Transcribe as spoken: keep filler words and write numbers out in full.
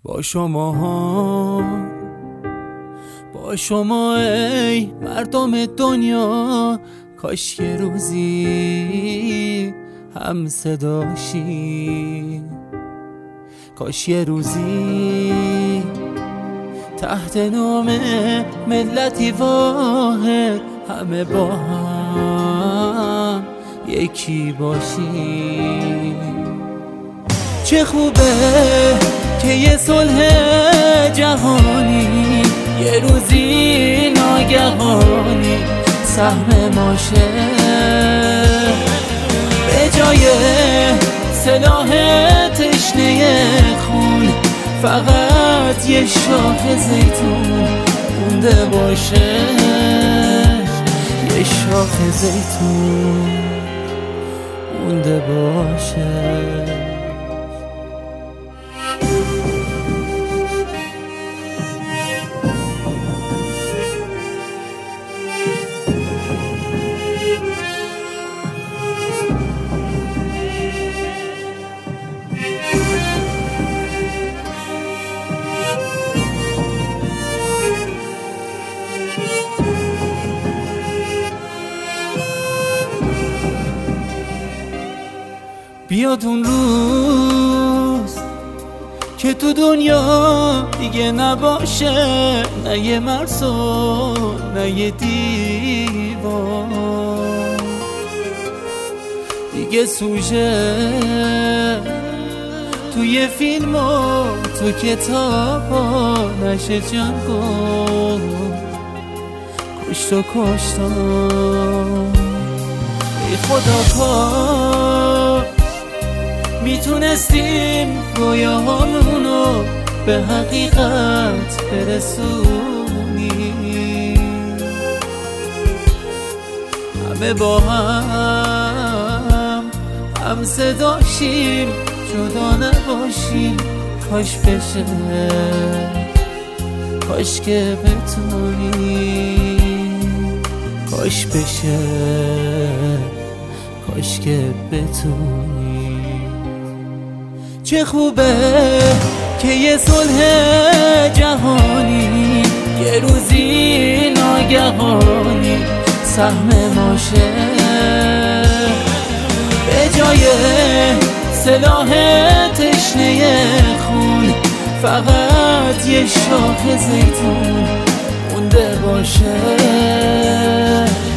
با شما با شما ای مردم دنیا، کاش یه روزی هم صداشی، کاش یه روزی تحت نام ملتی واحد همه با هم یکی باشی. چه خوبه که یه صلح جهانی یه روزی ناگهانی سهم ماشه، به جای سلاح تشنه خون فقط یه شاخ زیتون مونده باشه، یه شاخ زیتون مونده باشه. بیاد اون روز که تو دنیا دیگه نباشه نه یه مرز و نه یه دیوار، دیگه سوژه توی فیلم و تو کتاب ها نشه جنگ و کشت و کشتار. ای خدا کار میتونستیم رویاهامونو به حقیقت برسونیم، همه با هم هم صداشیم جدا نباشیم، کاش بشه کاش که بتونیم، کاش بشه کاش که بتونیم. چه خوبه که یه صلح جهانی یه روزی ناگهانی سهم ماشه، به جای سلاح تشنه خون فقط یه شاخ زیتون مونده باشه.